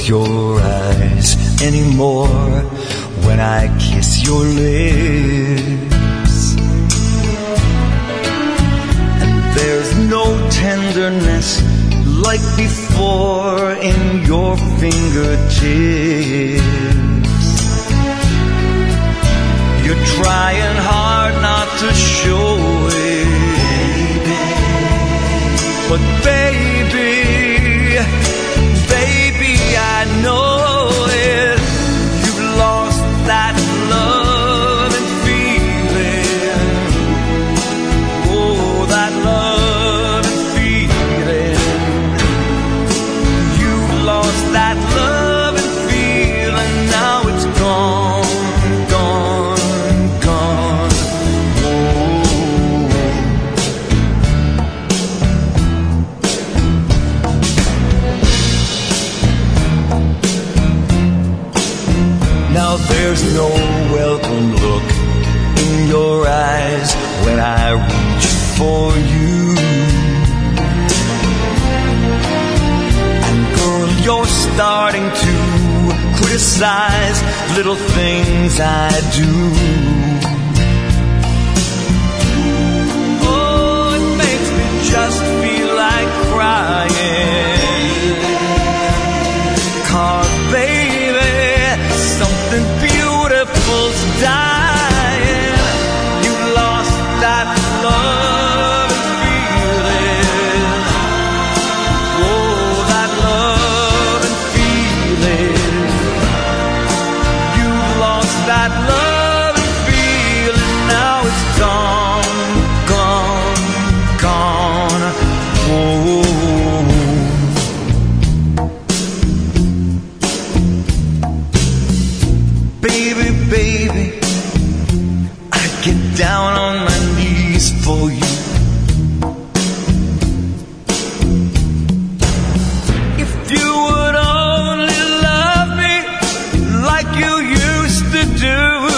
your eyes anymore when I kiss your lips. And there's no tenderness like before in your fingertips. You're trying hard not to show it, but baby, I know it. You've lost that love and feeling. Oh, that love and feeling. You've lost that love and feeling. Now it's gone, gone, gone. Now there's no welcome look in your eyes when I reach for you. And girl, you're starting to criticize little things I do. Oh, it makes me just feel like crying. 'Cause baby, something beautiful's dying. You lost that love and feeling. Oh, that love and feeling. You lost that love and feeling. Now it's gone, gone, gone. Oh. Baby, I get down on my knees for you. If you would only love me like you used to do.